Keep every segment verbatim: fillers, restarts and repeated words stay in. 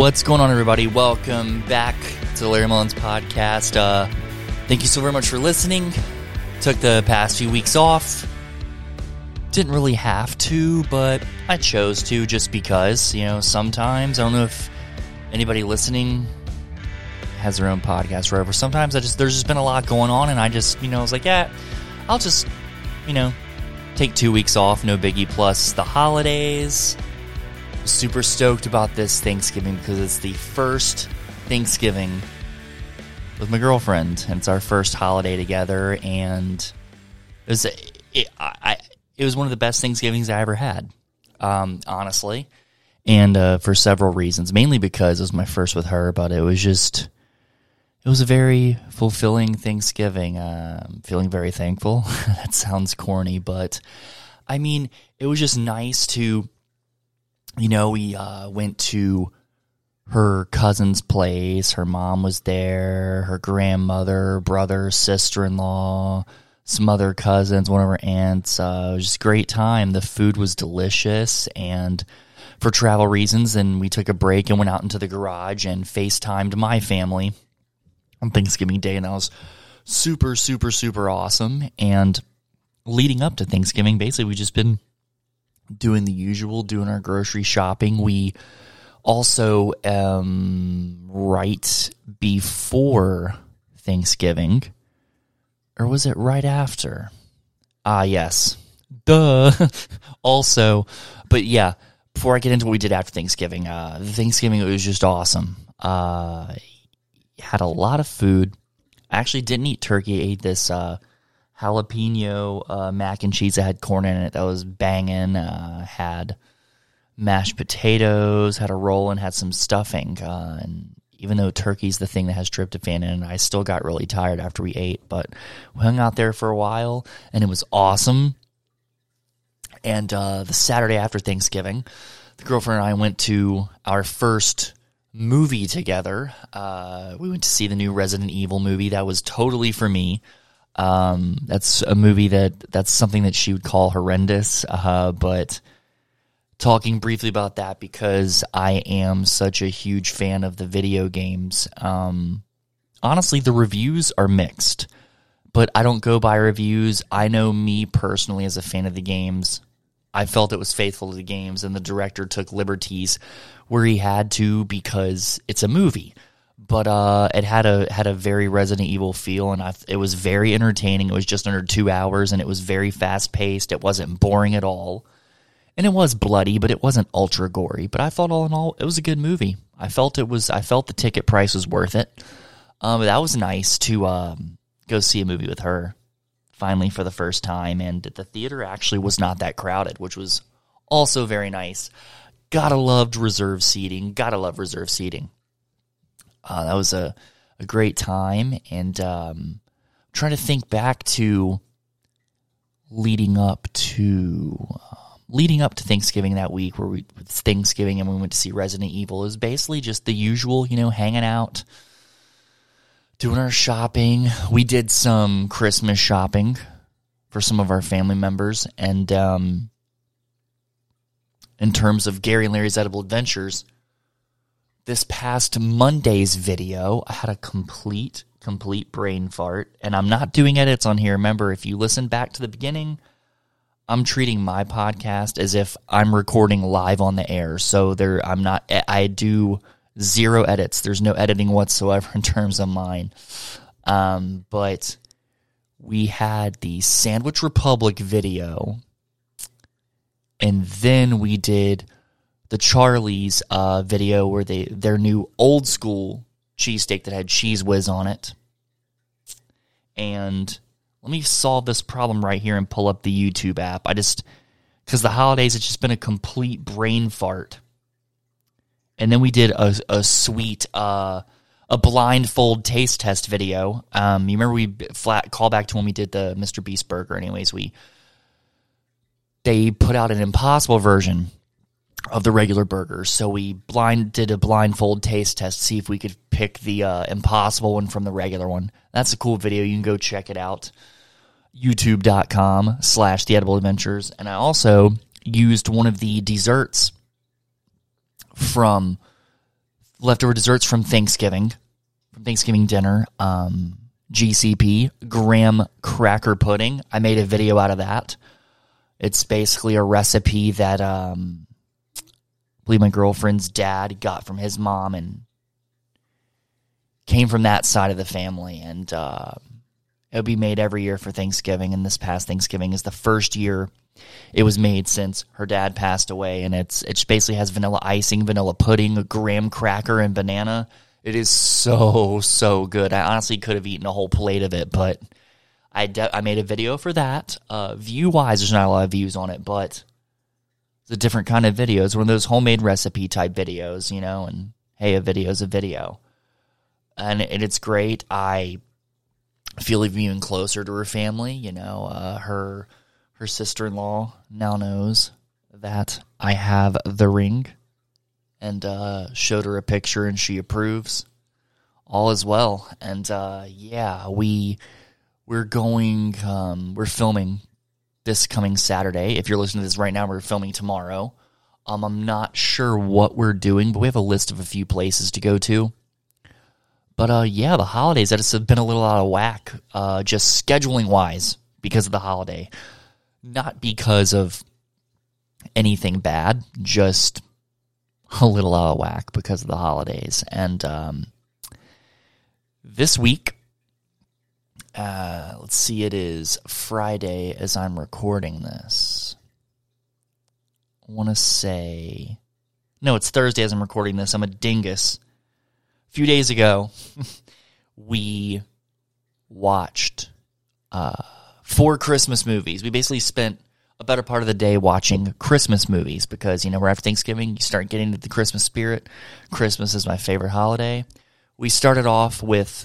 What's going on, everybody? Welcome back to the Larry Mullins podcast. Uh, thank you so very much for listening. Took the past few weeks off. Didn't really have to, but I chose to just because, you know, sometimes, I don't know if anybody listening has their own podcast or whatever. Sometimes I just, there's just been a lot going on, and I just, you know, I was like, yeah, I'll just, you know, take two weeks off, no biggie. Plus the holidays. Super stoked about this Thanksgiving because it's the first Thanksgiving with my girlfriend, and it's our first holiday together, and it was it, I, it was one of the best Thanksgivings I ever had, um, honestly, and uh, for several reasons, mainly because it was my first with her, but it was just, it was a very fulfilling Thanksgiving. Uh, I'm feeling very thankful. That sounds corny, but I mean, it was just nice to, you know, we uh, went to her cousin's place. Her mom was there, her grandmother, brother, sister-in-law, some other cousins, one of her aunts. Uh, it was just a great time. The food was delicious, and for travel reasons, and we took a break and went out into the garage and FaceTimed my family on Thanksgiving Day, and that was super, super, super awesome. And leading up to Thanksgiving, basically, we've just been doing the usual, doing our grocery shopping. We also, um, right before Thanksgiving, or was it right after? Ah, yes. Duh. Also, but yeah, before I get into what we did after Thanksgiving, uh, Thanksgiving, it was just awesome. Uh, had a lot of food. I actually didn't eat turkey. I ate this, uh, jalapeno uh, mac and cheese that had corn in it that was banging. Uh, had mashed potatoes, had a roll, and had some stuffing. Uh, and even though turkey's the thing that has tryptophan in it, I still got really tired after we ate. But we hung out there for a while, and it was awesome. And uh, the Saturday after Thanksgiving, the girlfriend and I went to our first movie together. Uh, we went to see the new Resident Evil movie. That was totally for me. Um, that's a movie that, that's something that she would call horrendous, uh, but talking briefly about that because I am such a huge fan of the video games. Um, honestly, the reviews are mixed, but I don't go by reviews. I know me personally as a fan of the games, I felt it was faithful to the games, and the director took liberties where he had to because it's a movie. But uh, it had a had a very Resident Evil feel, and I, it was very entertaining. It was just under two hours, and it was very fast-paced. It wasn't boring at all. And it was bloody, but it wasn't ultra gory. But I thought all in all, it was a good movie. I felt it was. I felt the ticket price was worth it. Um, that was nice to um, go see a movie with her, finally for the first time. And the theater actually was not that crowded, which was also very nice. Gotta loved reserve seating. Gotta love reserve seating. Uh, that was a, a great time, and um, I'm trying to think back to leading up to uh, leading up to Thanksgiving that week, where we it's Thanksgiving and we went to see Resident Evil. It was basically just the usual, you know, hanging out, doing our shopping. We did some Christmas shopping for some of our family members, and um, in terms of Gary and Larry's Edible Adventures, this past Monday's video, I had a complete, complete brain fart, and I'm not doing edits on here. Remember, if you listen back to the beginning, I'm treating my podcast as if I'm recording live on the air, so there, I'm not, I do zero edits. There's no editing whatsoever in terms of mine, um, but we had the Sandwich Republic video, and then we did the Charlie's uh, video where they their new old school cheesesteak that had Cheese Whiz on it. And let me solve this problem right here and pull up the YouTube app. I just, because the holidays, it's just been a complete brain fart. And then we did a, a sweet, uh, a blindfold taste test video. Um, you remember we flat call back to when we did the Mister Beast burger. Anyways, we they put out an Impossible version of the regular burgers. So we blind did a blindfold taste test to see if we could pick the uh, Impossible one from the regular one. That's a cool video. You can go check it out. YouTube.com slash The Edible Adventures. And I also used one of the desserts from leftover desserts from Thanksgiving, from Thanksgiving dinner. Um, G C P, graham cracker pudding. I made a video out of that. It's basically a recipe that um, I believe my girlfriend's dad got from his mom and came from that side of the family. And uh, it'll be made every year for Thanksgiving. And this past Thanksgiving is the first year it was made since her dad passed away. And it's it basically has vanilla icing, vanilla pudding, a graham cracker, and banana. It is so, so good. I honestly could have eaten a whole plate of it, but I de- I made a video for that. Uh, view-wise, there's not a lot of views on it, but it's a different kind of video. It's one of those homemade recipe type videos, you know, and hey, a video's a video. And, and it's great. I feel even closer to her family, you know. Uh, her, her sister-in-law now knows that I have the ring. And uh, showed her a picture, and she approves. All is well, and uh, yeah, we we're going. Um, we're filming this coming Saturday. If you're listening to this right now, we're filming tomorrow. Um, I'm not sure what we're doing, but we have a list of a few places to go to. But uh, yeah, the holidays that has been a little out of whack, uh, just scheduling wise, because of the holiday, not because of anything bad, just a little out of whack because of the holidays. And um, this week, uh, let's see, it is Friday as I'm recording this. I want to say, no, it's Thursday as I'm recording this. I'm a dingus. A few days ago, we watched uh, four Christmas movies. We basically spent a better part of the day watching Christmas movies because, you know, we're after Thanksgiving, you start getting into the Christmas spirit. Christmas is my favorite holiday. We started off with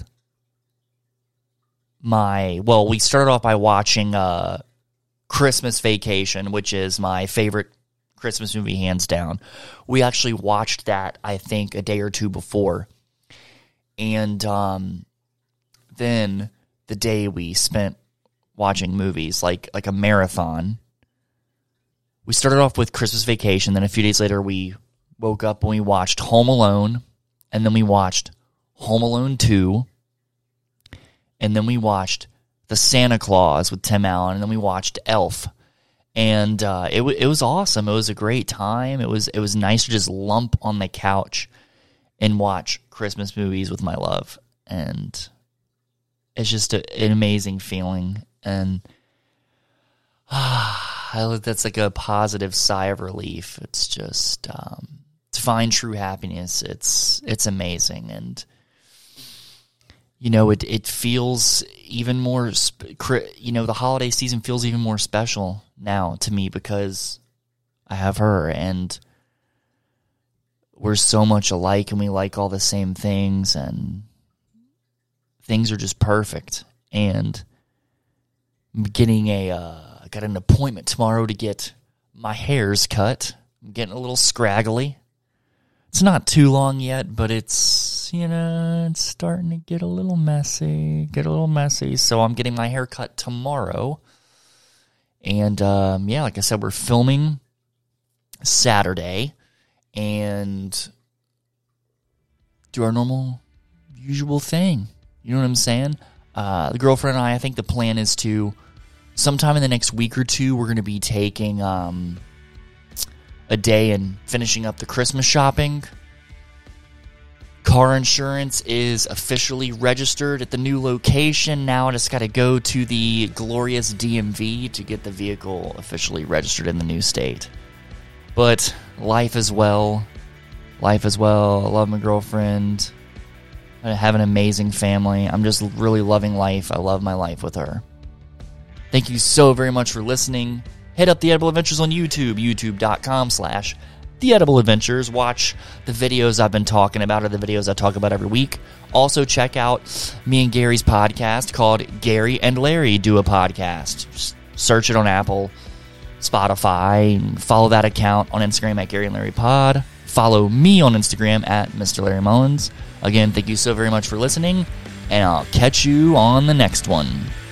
my, well, we started off by watching uh, Christmas Vacation, which is my favorite Christmas movie, hands down. We actually watched that, I think, a day or two before. And um, then the day we spent watching movies, like like a marathon, we started off with Christmas Vacation, then a few days later we woke up and we watched Home Alone, and then we watched Home Alone two, and then we watched The Santa Claus with Tim Allen, and then we watched Elf. And uh, it w- it was awesome. It was a great time. It was it was nice to just lump on the couch and watch Christmas movies with my love. And it's just a, an amazing feeling. And ah, that's like a positive sigh of relief. It's just um, to find true happiness. It's it's amazing, and you know it it feels even more. You know the holiday season feels even more special now to me because I have her, and we're so much alike, and we like all the same things, and things are just perfect. And I'm getting a. Uh, I got an appointment tomorrow to get my hairs cut. I'm getting a little scraggly. It's not too long yet, but it's, you know, it's starting to get a little messy, get a little messy. So I'm getting my hair cut tomorrow. And, um, yeah, like I said, we're filming Saturday and do our normal, usual thing. You know what I'm saying? Uh, the girlfriend and I, I think the plan is to sometime in the next week or two, we're going to be taking um, a day and finishing up the Christmas shopping. Car insurance is officially registered at the new location. Now I just got to go to the glorious D M V to get the vehicle officially registered in the new state. But life as well. Life as well. I love my girlfriend. I have an amazing family. I'm just really loving life. I love my life with her. Thank you so very much for listening. Hit up The Edible Adventures on YouTube, youtube.com slash The Edible Adventures. Watch the videos I've been talking about or the videos I talk about every week. Also check out me and Gary's podcast called Gary and Larry Do a Podcast. Just search it on Apple, Spotify, and follow that account on Instagram at Gary and Larry Pod. Follow me on Instagram at Mister Larry Mullins. Again, thank you so very much for listening, and I'll catch you on the next one.